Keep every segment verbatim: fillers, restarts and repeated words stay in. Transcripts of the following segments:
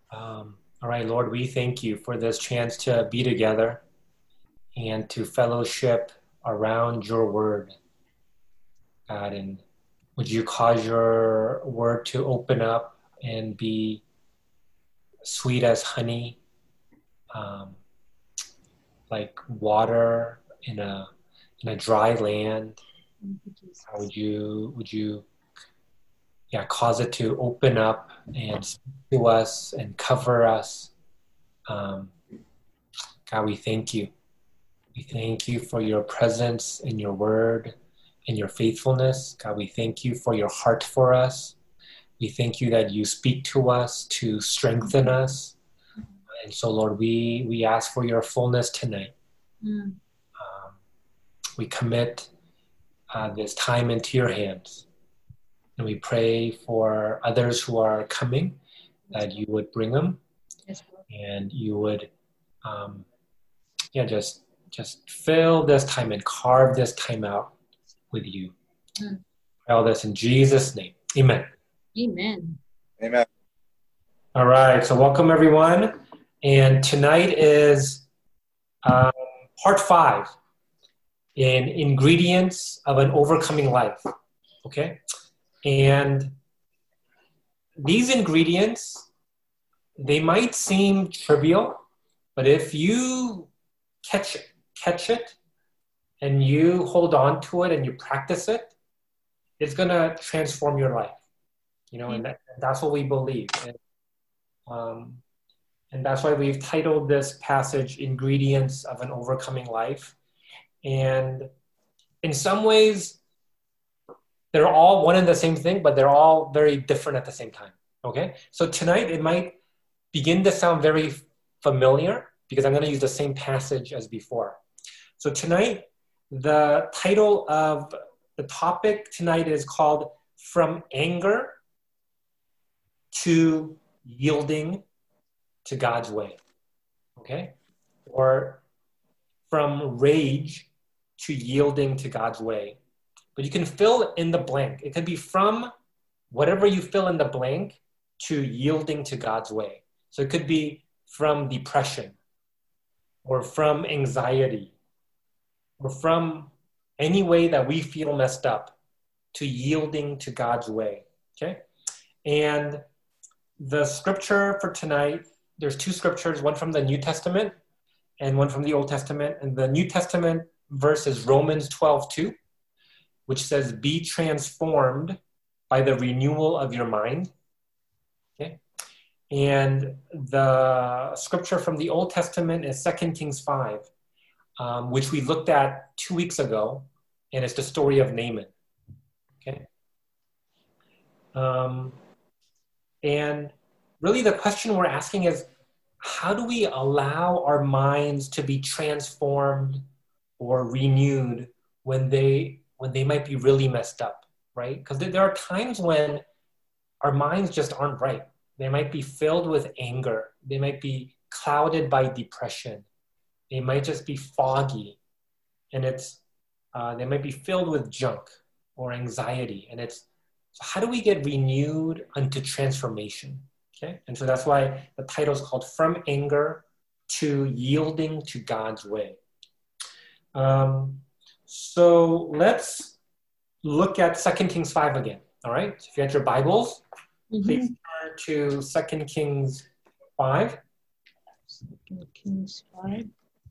Um, all right, Lord, we thank you for this chance to be together and to fellowship around your word, God. And would you cause your word to open up and be sweet as honey, um, like water in a in a dry land? How would you would you yeah cause it to open up and speak to us and cover us? Um, God, we thank you. We thank you for your presence in your word and your faithfulness. God, we thank you for your heart for us. We thank you that you speak to us to strengthen us. And so, Lord, we, we ask for your fullness tonight. Mm. Um, we commit uh, this time into your hands. And we pray for others who are coming, that you would bring them and you would, um, yeah, just just fill this time and carve this time out with you. Mm. All this in Jesus' name. Amen. Amen. Amen. All right. So welcome, everyone. And tonight is um, part five in ingredients of an overcoming life. Okay. And these ingredients, they might seem trivial, but if you catch it, catch it and you hold on to it and you practice it, it's going to transform your life. You know, and that, that's what we believe. And, um, and that's why we've titled this passage, Ingredients of an Overcoming Life. And in some ways, they're all one and the same thing, but they're all very different at the same time. Okay? So tonight, it might begin to sound very familiar because I'm going to use the same passage as before. So tonight, the title of the topic tonight is called From Anger to Yielding to God's Way. Okay? Or from rage to yielding to God's way. But you can fill in the blank. It could be from whatever you fill in the blank to yielding to God's way. So it could be from depression or from anxiety or from any way that we feel messed up to yielding to God's way. Okay? And the scripture for tonight, there's two scriptures, one from the New Testament and one from the Old Testament. And the New Testament verse is Romans twelve two, which says, be transformed by the renewal of your mind. Okay? And the scripture from the Old Testament is Second Kings five, um, which we looked at two weeks ago, and it's the story of Naaman. Okay? Um, and really the question we're asking is, how do we allow our minds to be transformed or renewed when they when they might be really messed up, right? Because there are times when our minds just aren't right. They might be filled with anger. They might be clouded by depression. They might just be foggy, and it's uh, they might be filled with junk or anxiety. And it's so how do we get renewed unto transformation? Okay, and so that's why the title is called From Anger to Yielding to God's Way. Um, so let's look at Second Kings five again, all right? So if you had your Bibles, mm-hmm. Please turn to Second Kings five. Second Kings five.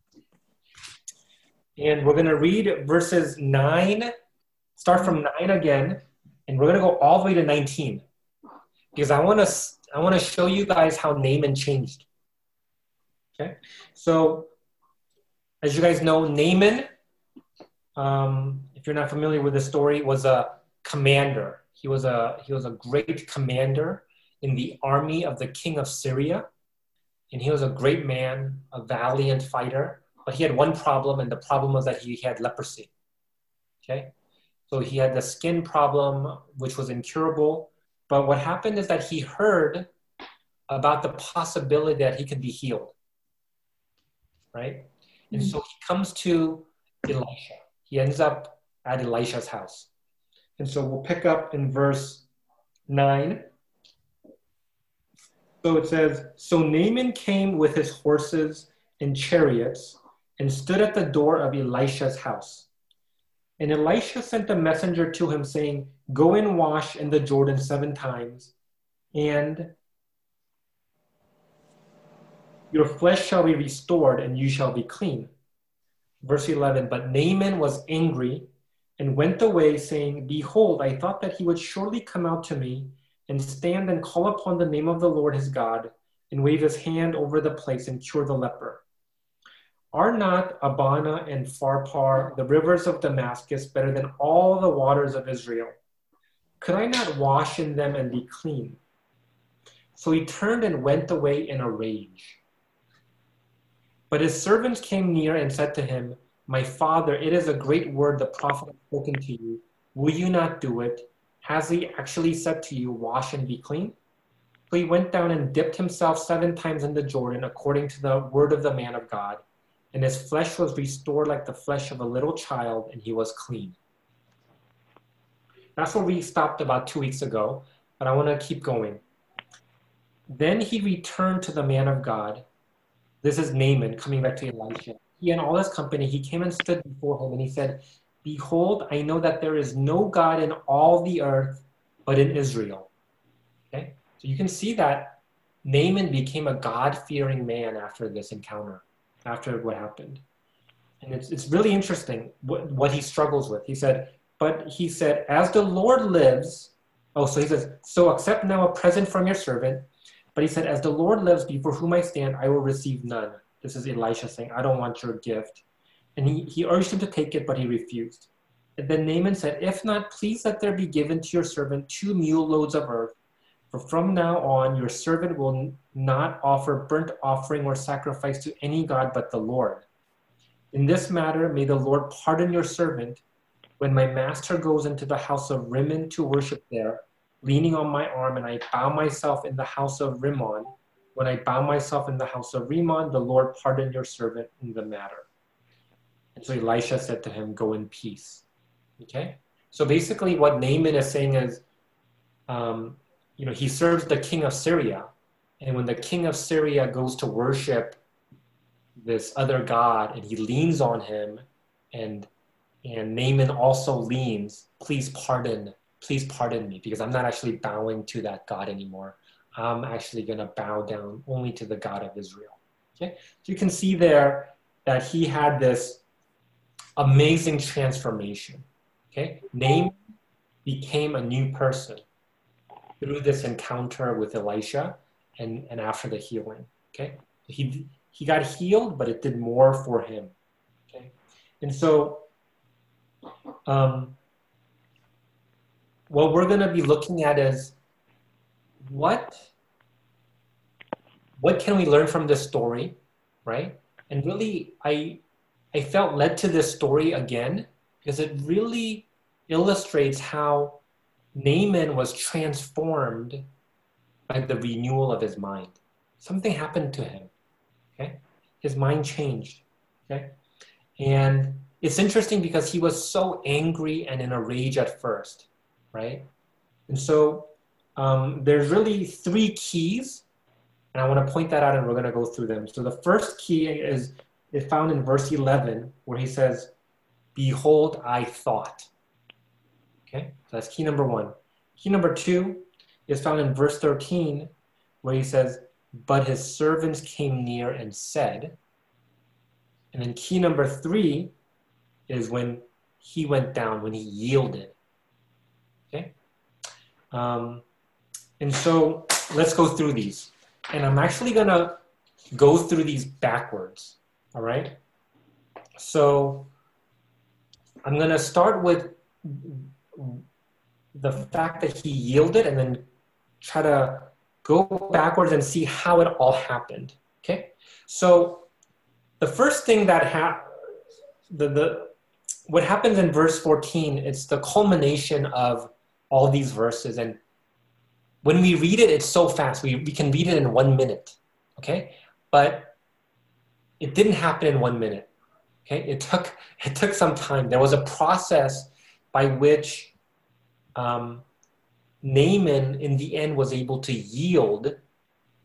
And we're going to read verses nine, start from nine again, and we're going to go all the way to nineteen. Because I want to I want to show you guys how Naaman changed. Okay? So, as you guys know, Naaman, um, if you're not familiar with the story, was a commander. He was a he was a great commander in the army of the king of Syria. And he was a great man, a valiant fighter. But he had one problem, and the problem was that he had leprosy. Okay? So he had the skin problem, which was incurable. But what happened is that he heard about the possibility that he could be healed, right? And so he comes to Elisha. He ends up at Elisha's house. And so we'll pick up in verse nine. So it says, so Naaman came with his horses and chariots and stood at the door of Elisha's house. And Elisha sent a messenger to him saying, go and wash in the Jordan seven times, and your flesh shall be restored, and you shall be clean. Verse eleven, but Naaman was angry and went away, saying, behold, I thought that he would surely come out to me and stand and call upon the name of the Lord his God, and wave his hand over the place and cure the leper. Are not Abana and Pharpar, the rivers of Damascus, better than all the waters of Israel? Could I not wash in them and be clean? So he turned and went away in a rage. But his servants came near and said to him, my father, it is a great word the prophet has spoken to you. Will you not do it? Has he actually said to you, wash and be clean? So he went down and dipped himself seven times in the Jordan, according to the word of the man of God. And his flesh was restored like the flesh of a little child, and he was clean. That's where we stopped about two weeks ago, but I want to keep going. Then he returned to the man of God. This is Naaman coming back to Elisha. He and all his company, he came and stood before him, and he said, behold, I know that there is no God in all the earth but in Israel. Okay? So you can see that Naaman became a God-fearing man after this encounter, after what happened. And it's it's really interesting what, what he struggles with. He said, but he said, as the Lord lives, oh, so he says, so accept now a present from your servant. But he said, as the Lord lives before whom I stand, I will receive none. This is Elisha saying, I don't want your gift. And he, he urged him to take it, but he refused. And then Naaman said, if not, please let there be given to your servant two mule loads of earth. For from now on, your servant will not offer burnt offering or sacrifice to any god but the Lord. In this matter, may the Lord pardon your servant when my master goes into the house of Rimmon to worship there, leaning on my arm, and I bow myself in the house of Rimmon. When I bow myself in the house of Rimmon, the Lord pardon your servant in the matter. And so Elisha said to him, go in peace. Okay? So basically what Naaman is saying is, um, you know, he serves the king of Syria. And when the king of Syria goes to worship this other god and he leans on him, and and Naaman also leans, please pardon, please pardon me, because I'm not actually bowing to that God anymore. I'm actually going to bow down only to the God of Israel. Okay? So you can see there that he had this amazing transformation. Okay? Naaman became a new person through this encounter with Elisha and, and after the healing. Okay? He, he got healed, but it did more for him. Okay? And so um, what we're going to be looking at is what, what can we learn from this story, right? And really, I, I felt led to this story again because it really illustrates how Naaman was transformed by the renewal of his mind. Something happened to him, okay? His mind changed, okay? And it's interesting because he was so angry and in a rage at first, right? And so um, there's really three keys, and I want to point that out and we're going to go through them. So the first key is, is found in verse eleven, where he says, behold, I thought. Okay, so that's key number one. Key number two is found in verse thirteen, where he says, but his servants came near and said. And then key number three is when he went down, when he yielded. Okay? Um, and so let's go through these. And I'm actually going to go through these backwards. All right? So I'm going to start with the fact that he yielded and then try to go backwards and see how it all happened. Okay? So the first thing that happened, the, the, what happens in verse fourteen, it's the culmination of all these verses. And when we read it, it's so fast. We, we can read it in one minute, okay? But it didn't happen in one minute, okay? It took, it took some time. There was a process by which um, Naaman, in the end, was able to yield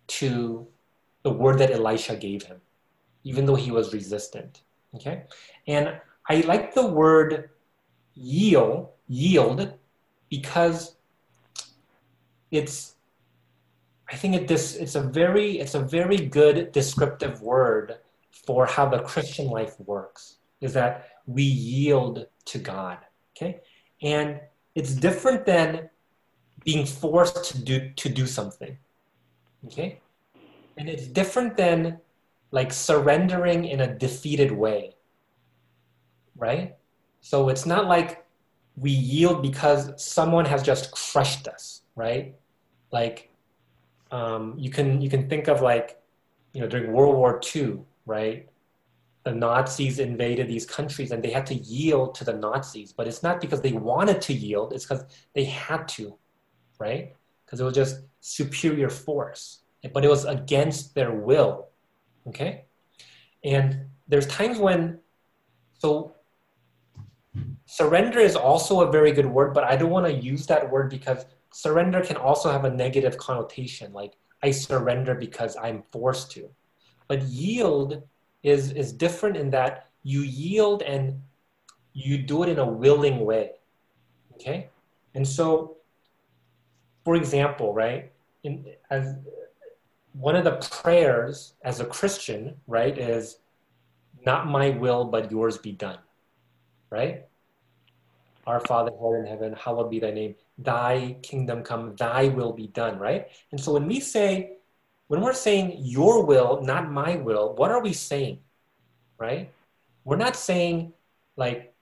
to the word that Elisha gave him, even though he was resistant. Okay? And I like the word yield, yield, because it's, I think it this it's a very it's a very good descriptive word for how the Christian life works, is that we yield to God. Okay? And it's different than being forced to do to do something. Okay? And it's different than like surrendering in a defeated way. Right? So it's not like we yield because someone has just crushed us, right? Like um, you can you can think of like, you know, during World War Two, right? The Nazis invaded these countries and they had to yield to the Nazis, but it's not because they wanted to yield, it's because they had to, right? Because it was just superior force, but it was against their will, okay? And there's times when, so surrender is also a very good word, but I don't want to use that word because surrender can also have a negative connotation, like I surrender because I'm forced to. But yield is, is different in that you yield and you do it in a willing way, okay? And so, for example, right, in, as one of the prayers as a Christian, right, is not my will, but yours be done, right? Our Father who art in heaven, hallowed be thy name. Thy kingdom come, thy will be done, right? And so when we say, when we're saying your will, not my will, what are we saying, right? We're not saying like,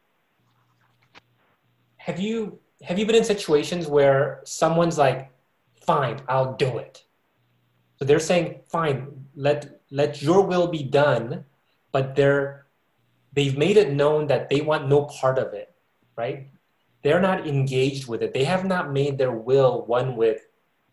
have you have you been in situations where someone's like, fine, I'll do it. So they're saying, fine, let let your will be done, but they're they've made it known that they want no part of it, right? They're not engaged with it. They have not made their will one with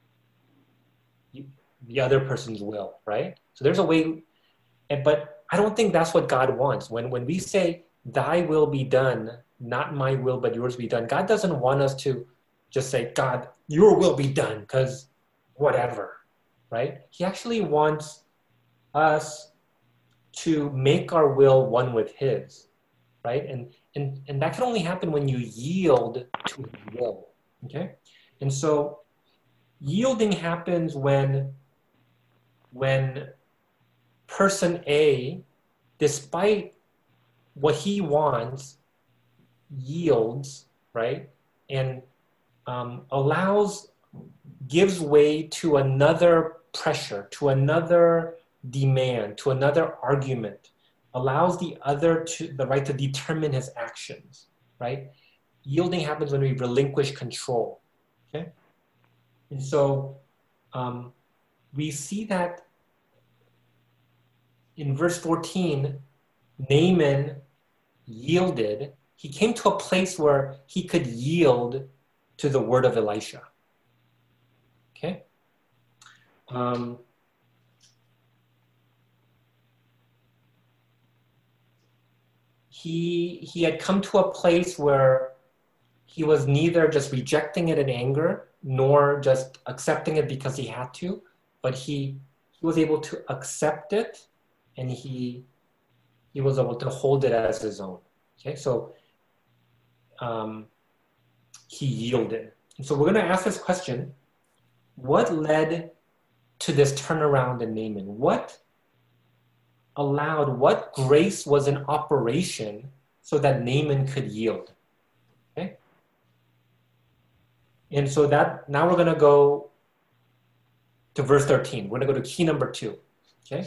the other person's will, right? So there's a way, but I don't think that's what God wants. When when we say, thy will be done, not my will, but yours be done, God doesn't want us to just say, God, your will be done, because whatever, right? He actually wants us to make our will one with his, right? And and and that can only happen when you yield to his will, okay? And so yielding happens when when person A, despite what he wants, yields, right? And um, allows, gives way to another pressure, to another demand, to another argument, allows the other to the right to determine his actions, right? Yielding happens when we relinquish control, okay? And so um, we see that in verse fourteen, Naaman yielded. He came to a place where he could yield to the word of Elisha. Okay? Um, he, he had come to a place where he was neither just rejecting it in anger, nor just accepting it because he had to, but he, he was able to accept it, and he, he was able to hold it as his own. Okay, so um, he yielded. And so we're going to ask this question: what led to this turnaround in Naaman? What allowed, what grace was in operation so that Naaman could yield? Okay, and so that now we're going to go to verse thirteen. We're going to go to key number two. Okay,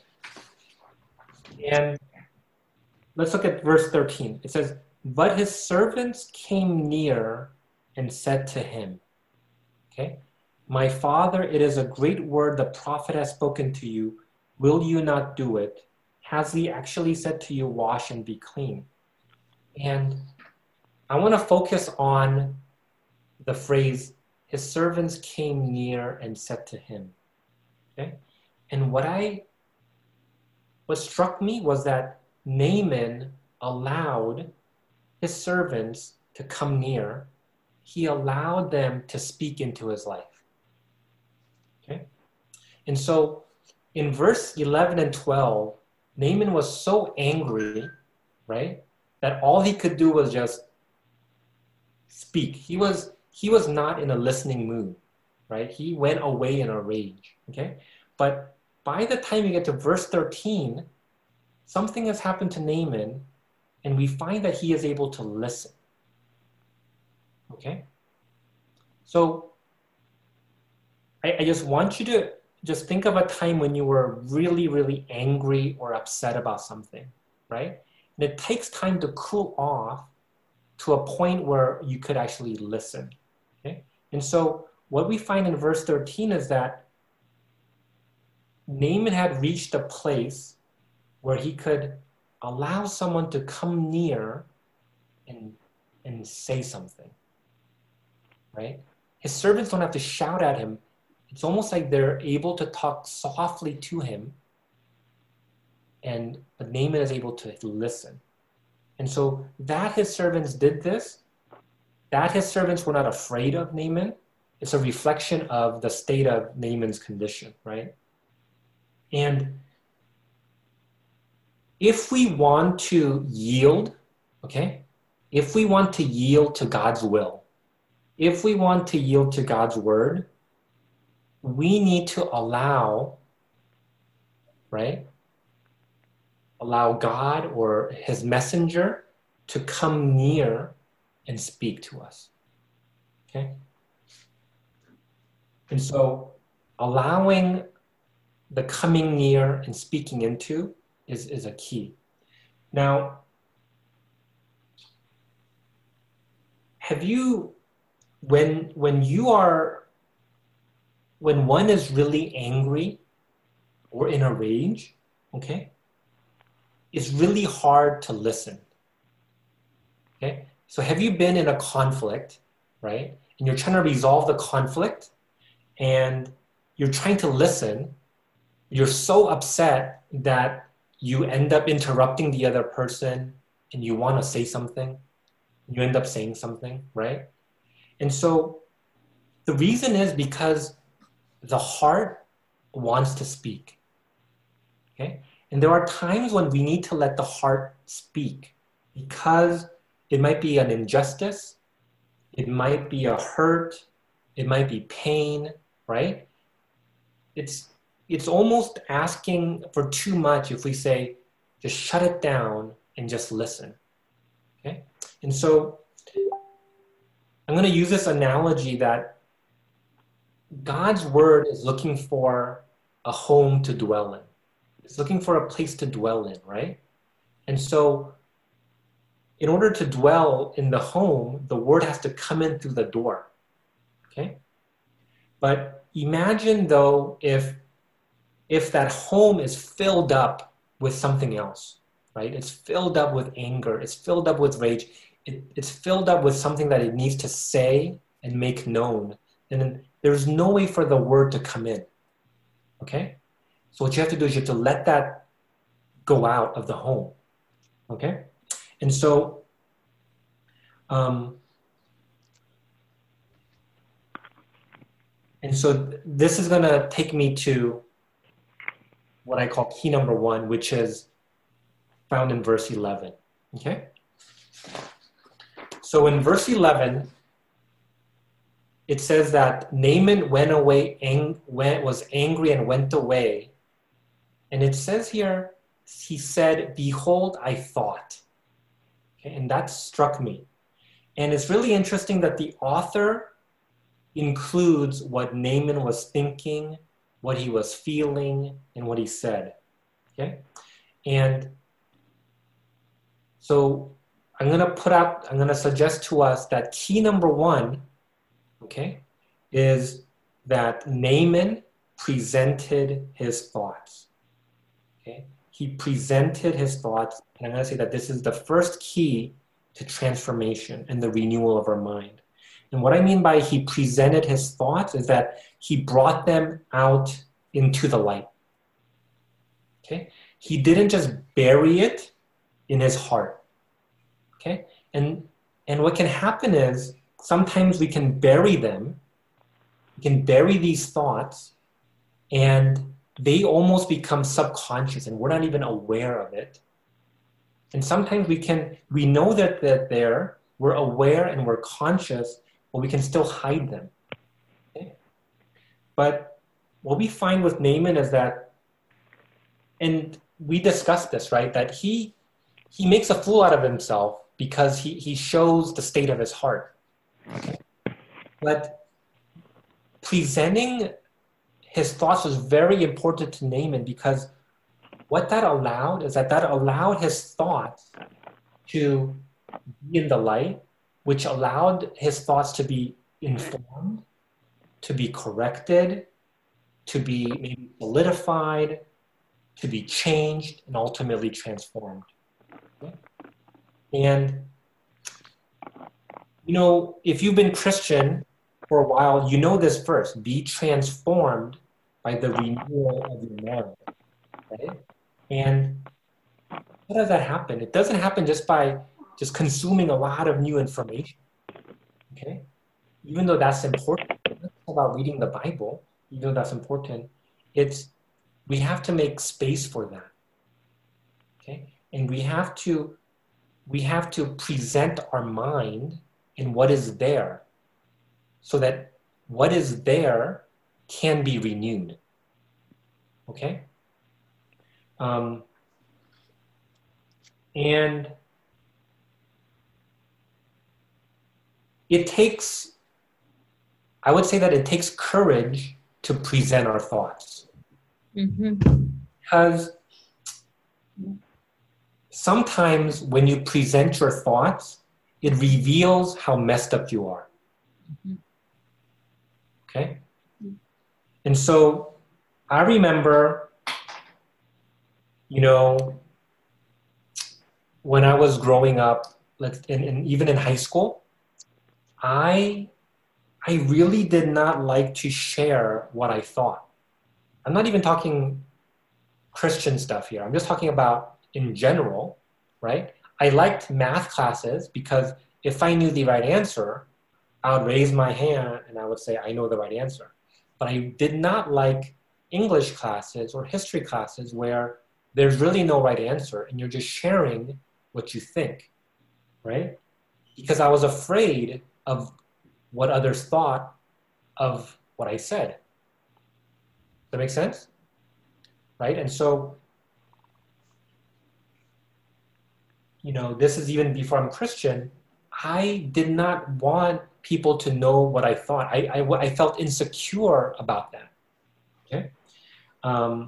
and let's look at verse thirteen. It says, but his servants came near and said to him, okay, my father, it is a great word the prophet has spoken to you. Will you not do it? Has he actually said to you, wash and be clean? And I want to focus on the phrase, his servants came near and said to him. Okay? And what I, what struck me was that Naaman allowed his servants to come near. He allowed them to speak into his life. Okay? And so in verse eleven and twelve, Naaman was so angry, right, that all he could do was just speak. He was he was not in a listening mood, right? He went away in a rage, okay? But by the time you get to verse thirteen, something has happened to Naaman, and we find that he is able to listen, okay? So I, I just want you to just think of a time when you were really, really angry or upset about something, right? And it takes time to cool off to a point where you could actually listen, okay? And so what we find in verse thirteen is that Naaman had reached a place where he could allow someone to come near and, and say something, right? His servants don't have to shout at him. It's almost like they're able to talk softly to him, and but Naaman is able to listen. And so that his servants did this, that his servants were not afraid of Naaman, it's a reflection of the state of Naaman's condition, right? And if we want to yield, okay, if we want to yield to God's will, if we want to yield to God's word, we need to allow, right? Allow God or his messenger to come near and speak to us, okay? And so allowing the coming near and speaking into is, is a key. Now, have you, when, when you are, when one is really angry or in a rage, okay, it's really hard to listen, okay? So have you been in a conflict, right? And you're trying to resolve the conflict and you're trying to listen. You're so upset that you end up interrupting the other person and you want to say something. You end up saying something, right? And so the reason is because the heart wants to speak, okay? And there are times when we need to let the heart speak because it might be an injustice, it might be a hurt, it might be pain, right? It's, it's almost asking for too much if we say, just shut it down and just listen, okay? And so I'm going to use this analogy that God's word is looking for a home to dwell in. It's looking for a place to dwell in, right? And so in order to dwell in the home, the word has to come in through the door, okay? But imagine though if, if that home is filled up with something else, right? It's filled up with anger, it's filled up with rage, it, it's filled up with something that it needs to say and make known. And then there's no way for the word to come in, okay? So what you have to do is you have to let that go out of the home, okay? And so, um, and so this is gonna take me to what I call key number one, which is found in verse eleven, okay? So in verse eleven, it says that Naaman went away, ang- went, was angry and went away. And it says here, he said, behold, I thought. Okay, and that struck me. And it's really interesting that the author includes what Naaman was thinking, what he was feeling, and what he said, okay? And so I'm gonna put out, I'm gonna suggest to us that key number one, okay, is that Naaman presented his thoughts, okay? He presented his thoughts, and I'm gonna say that this is the first key to transformation and the renewal of our mind. And what I mean by he presented his thoughts is that he brought them out into the light, okay? He didn't just bury it in his heart, okay? And, and what can happen is sometimes we can bury them, we can bury these thoughts, And they almost become subconscious and we're not even aware of it. And sometimes we can, we know that they're there, we're aware and we're conscious, but we can still hide them. Okay? But what we find with Naaman is that, and we discussed this, right? That he he makes a fool out of himself because he, he shows the state of his heart. Okay? But presenting his thoughts was very important to Naaman because what that allowed is that that allowed his thoughts to be in the light, which allowed his thoughts to be informed, to be corrected, to be maybe solidified, to be changed, and ultimately transformed. Okay? And, you know, if you've been Christian for a while, you know this verse, be transformed by the renewal of your mind. Right? And how does that happen? It doesn't happen just by just consuming a lot of new information. Okay? Even though that's important, it's not about reading the Bible, even though that's important, it's we have to make space for that. Okay? And we have to we have to present our mind in what is there so that what is there can be renewed. Okay? Um, and it takes, I would say that it takes courage to present our thoughts. Mm-hmm. Because sometimes when you present your thoughts, it reveals how messed up you are. Mm-hmm. Okay? And so I remember, you know, when I was growing up, like in, in, even in high school, I, I really did not like to share what I thought. I'm not even talking Christian stuff here. I'm just talking about in general, right? I liked math classes because if I knew the right answer, I would raise my hand and I would say, I know the right answer. But I did not like English classes or history classes where there's really no right answer and you're just sharing what you think, right? Because I was afraid of what others thought of what I said. Does that make sense? Right? And so, you know, this is even before I'm Christian, I did not want people to know what I thought. I, I, I felt insecure about that. Okay? Um,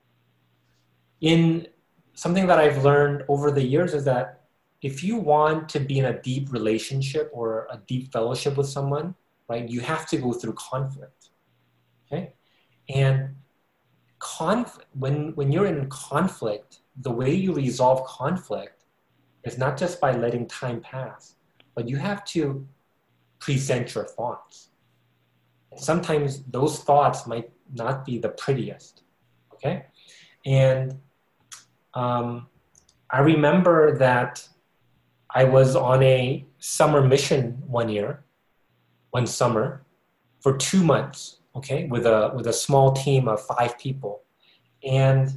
in something that I've learned over the years is that if you want to be in a deep relationship or a deep fellowship with someone, right, you have to go through conflict. Okay? And conf- when, when you're in conflict, the way you resolve conflict is not just by letting time pass, but you have to present your thoughts. And sometimes those thoughts might not be the prettiest. Okay? And um, I remember that I was on a summer mission one year, one summer, for two months, okay, with a with a small team of five people. And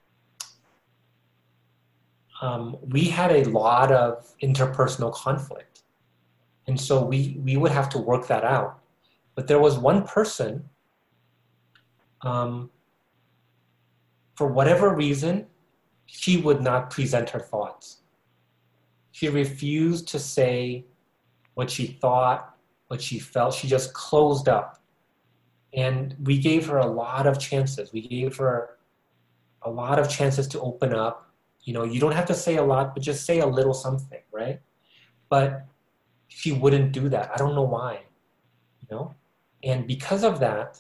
um, we had a lot of interpersonal conflict. And so we, we would have to work that out. But there was one person, um, for whatever reason, she would not present her thoughts. She refused to say what she thought, what she felt. She just closed up. And we gave her a lot of chances. We gave her a lot of chances to open up. You know, you don't have to say a lot, but just say a little something, right? But she wouldn't do that. I don't know why, you know? And because of that,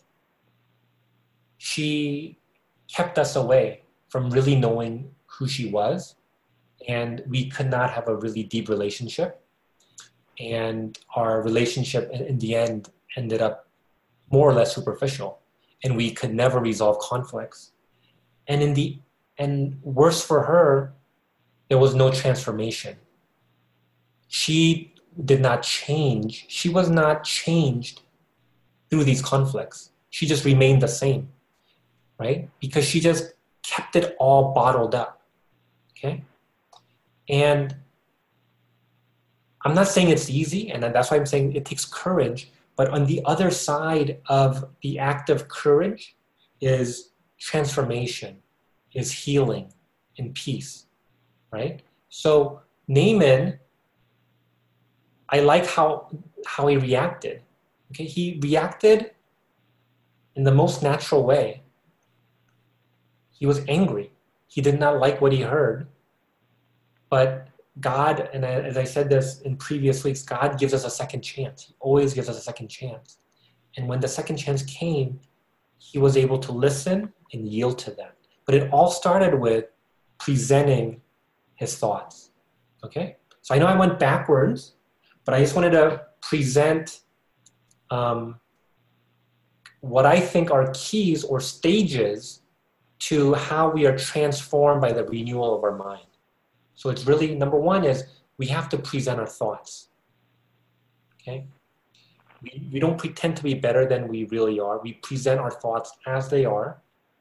she kept us away from really knowing who she was. And we could not have a really deep relationship. And our relationship in the end ended up more or less superficial. And we could never resolve conflicts. And in the and worse for her, there was no transformation. She did not change. She was not changed through these conflicts. She just remained the same. right? Because she just kept it all bottled up, okay? And I'm not saying it's easy, and that's why I'm saying it takes courage, but on the other side of the act of courage is transformation, is healing and peace, right? So Naaman, I like how, how he reacted, okay? He reacted in the most natural way. He was angry. He did not like what he heard, but God, and as I said this in previous weeks, God gives us a second chance. He always gives us a second chance. And when the second chance came, he was able to listen and yield to that. But it all started with presenting his thoughts, okay? So I know I went backwards, but I just wanted to present um, what I think are keys or stages to how we are transformed by the renewal of our mind. So it's really, number one is we have to present our thoughts, okay? We, we don't pretend to be better than we really are. We present our thoughts as they are.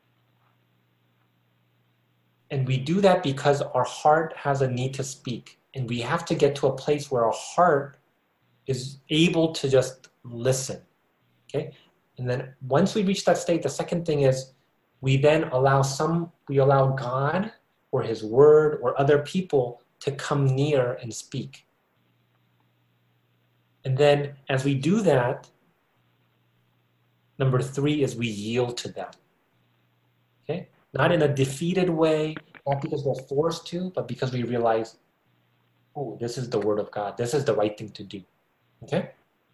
And we do that because our heart has a need to speak. And we have to get to a place where our heart is able to just listen, okay? And then once we reach that state, the second thing is we then allow some, we allow God or his word or other people to come near and speak. And then as we do that, number three is we yield to them, okay? Not in a defeated way, not because we're forced to, but because we realize, oh, this is the word of God. This is the right thing to do, okay?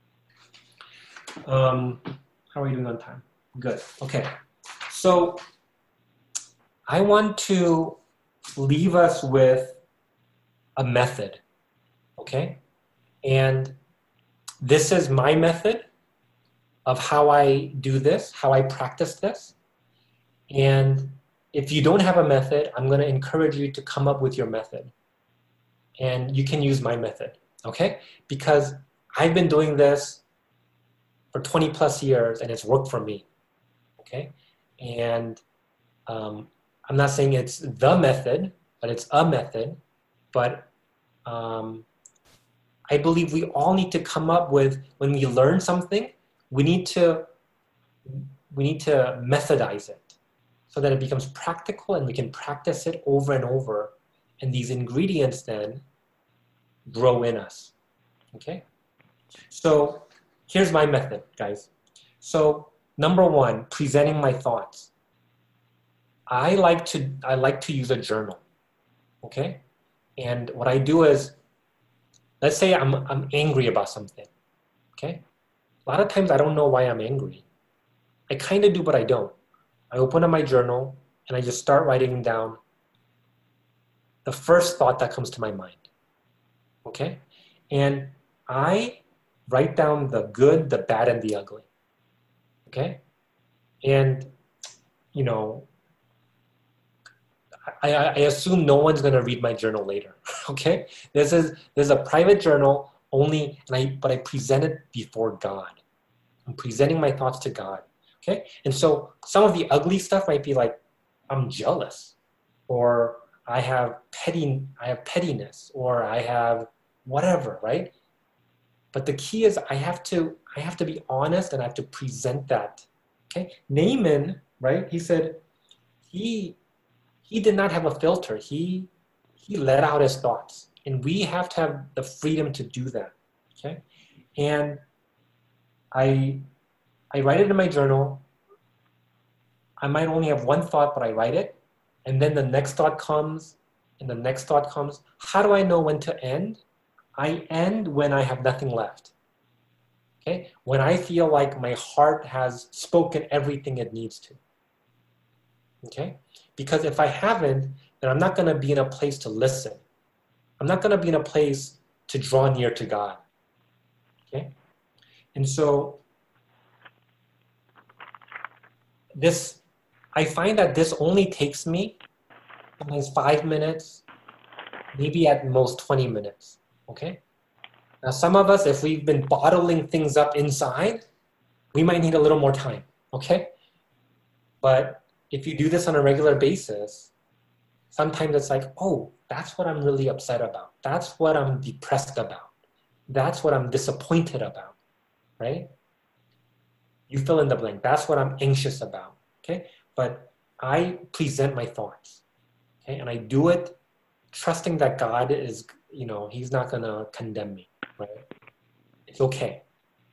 Um, how are we doing on time? Good, okay. So I want to leave us with a method, okay? And this is my method of how I do this, how I practice this. And if you don't have a method, I'm going to encourage you to come up with your method. And you can use my method, okay? Because I've been doing this for twenty plus years and it's worked for me, okay? And um, I'm not saying it's the method, but it's a method. But um, I believe we all need to come up with, when we learn something, we need to, we need to methodize it so that it becomes practical and we can practice it over and over. And these ingredients then grow in us, okay? So here's my method, guys. So number one, presenting my thoughts. I like to, I like to use a journal, okay? And what I do is, let's say I'm, I'm angry about something, okay? A lot of times I don't know why I'm angry. I kind of do, but I don't. I open up my journal and I just start writing down the first thought that comes to my mind, okay? And I write down the good, the bad, and the ugly, okay? And, you know, I, I assume no one's going to read my journal later, okay? This is, this is a private journal only, and I, but I present it before God. I'm presenting my thoughts to God, okay? And so some of the ugly stuff might be like, I'm jealous, or I have petty, I have pettiness, or I have whatever, right? But the key is I have to, I have to be honest and I have to present that, okay? Naaman, right? He said he, he did not have a filter. He, he let out his thoughts, and we have to have the freedom to do that, okay? And I, I write it in my journal. I might only have one thought, but I write it. And then the next thought comes, and the next thought comes. How do I know when to end? I end when I have nothing left, okay? When I feel like my heart has spoken everything it needs to, okay? Because if I haven't, then I'm not gonna be in a place to listen. I'm not gonna be in a place to draw near to God, okay? And so this, I find that this only takes me sometimes five minutes, maybe at most twenty minutes, okay? Now some of us, if we've been bottling things up inside, we might need a little more time, okay? But if you do this on a regular basis, sometimes it's like, oh, that's what I'm really upset about. That's what I'm depressed about. That's what I'm disappointed about, right? You fill in the blank. That's what I'm anxious about, okay? But I present my thoughts, okay? And I do it trusting that God is, you know, he's not gonna condemn me, right? It's okay.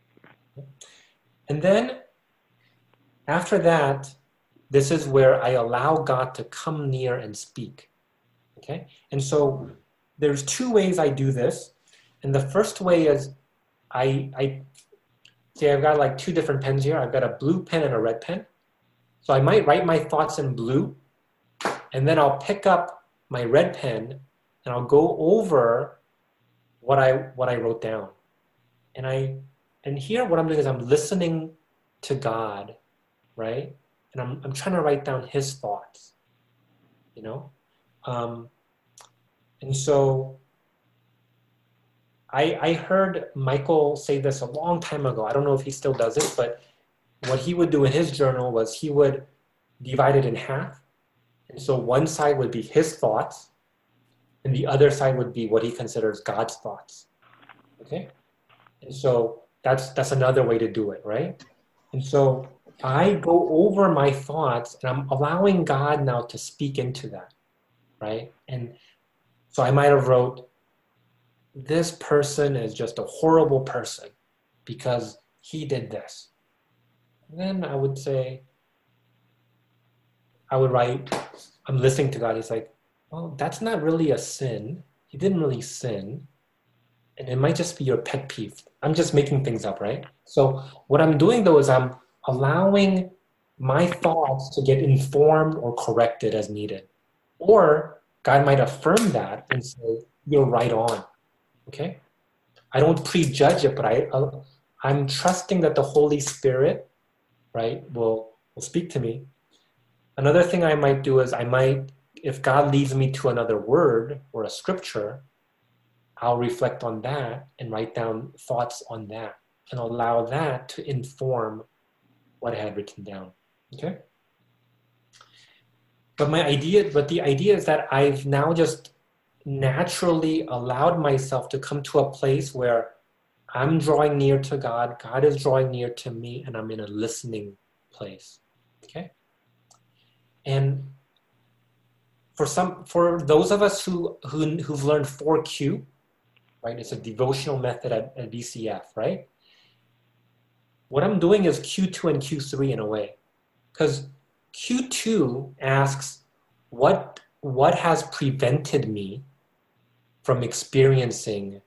And then after that, this is where I allow God to come near and speak, okay? And so there's two ways I do this. And the first way is I, I see I've got like two different pens here. I've got a blue pen and a red pen. So I might write my thoughts in blue, and then I'll pick up my red pen and I'll go over what I what I wrote down. And I and here what I'm doing is I'm listening to God, right? And I'm I'm trying to write down his thoughts, you know? Um, and so I I heard Michael say this a long time ago. I don't know if he still does it, but what he would do in his journal was he would divide it in half. And so one side would be his thoughts, and the other side would be what he considers God's thoughts. Okay? And so that's that's another way to do it, right? And so I go over my thoughts and I'm allowing God now to speak into that, right? And so I might have wrote, this person is just a horrible person because he did this. And then I would say, I would write, I'm listening to God. He's like, well, that's not really a sin. He didn't really sin. And it might just be your pet peeve. I'm just making things up, right? So what I'm doing though is I'm allowing my thoughts to get informed or corrected as needed. Or God might affirm that and say, you're right on, okay? I don't prejudge it, but I, I'm trusting that the Holy Spirit, right, will, will speak to me. Another thing I might do is I might, if God leads me to another word or a scripture, I'll reflect on that and write down thoughts on that and allow that to inform what I had written down, okay? But my idea, but the idea is that I've now just naturally allowed myself to come to a place where I'm drawing near to God, God is drawing near to me, and I'm in a listening place, okay? And for some, for those of us who, who who've learned four Q, right? It's a devotional method at, at B C F, right? What I'm doing is Q two and Q three in a way, because Q two asks, what what has prevented me from experiencing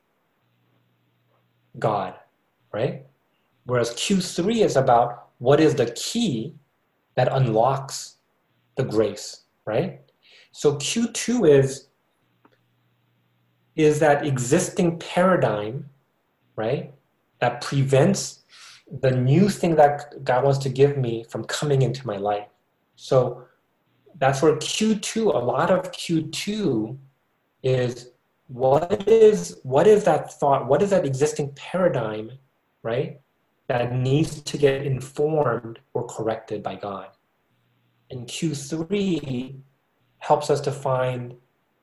God, right? Whereas Q three is about what is the key that unlocks the grace, right? So Q two is, is that existing paradigm, right, that prevents the new thing that God wants to give me from coming into my life. So that's where Q two, a lot of Q two is what is what is that thought, what is that existing paradigm, right, that needs to get informed or corrected by God. And Q three helps us to find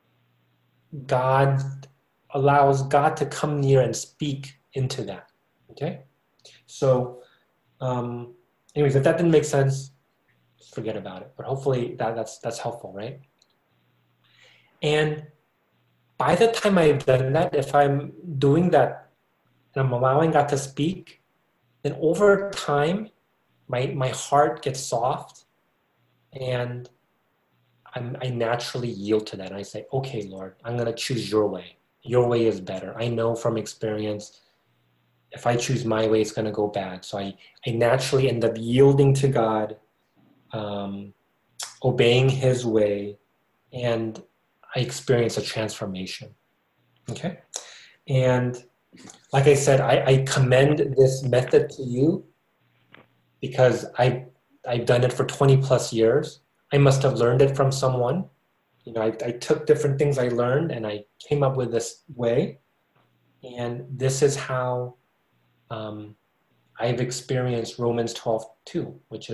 God, allows God to come near and speak into that, okay? So um, anyways, if that didn't make sense, just forget about it. But hopefully that, that's, that's helpful, right? And by the time I've done that, if I'm doing that and I'm allowing God to speak, then over time, my, my heart gets soft and I'm, I naturally yield to that. And I say, okay, Lord, I'm going to choose your way. Your way is better. I know from experience, if I choose my way, it's going to go bad. So I, I naturally end up yielding to God, um, obeying his way, and I experience a transformation. Okay? And like I said, I, I commend this method to you because I, I've done it for twenty plus years. I must have learned it from someone. You know, I, I took different things I learned and I came up with this way. And this is how um, I've experienced Romans twelve two, which is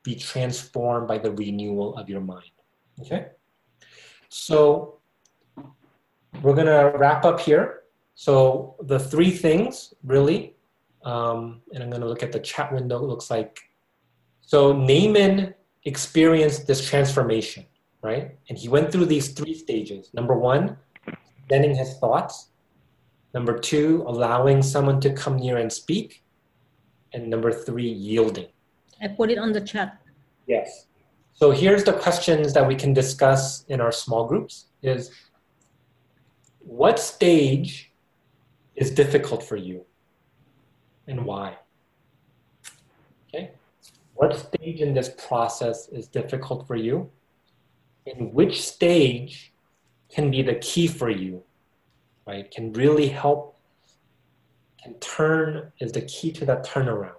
be transformed by the renewal of your mind. Okay? So we're going to wrap up here. So the three things, really, um, and I'm going to look at the chat window, it looks like. So Naaman experienced this transformation, right? And he went through these three stages. Number one, presenting his thoughts. Number two, allowing someone to come near and speak. And number three, yielding. I put it on the chat. Yes. So here's the questions that we can discuss in our small groups is, what stage is difficult for you and why? Okay. What stage in this process is difficult for you? And which stage can be the key for you, right? Can really help, can turn, is the key to that turnaround.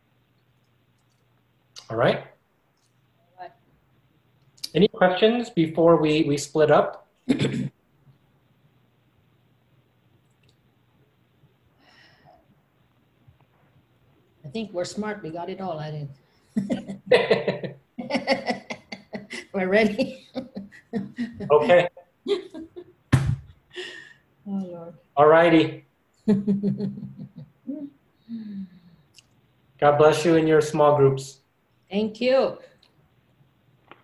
All right? All right. Any questions before we, we split up? I think we're smart. We got it all. I didn't. We're ready. Okay. Oh, Lord. All righty. God bless you in your small groups. Thank you.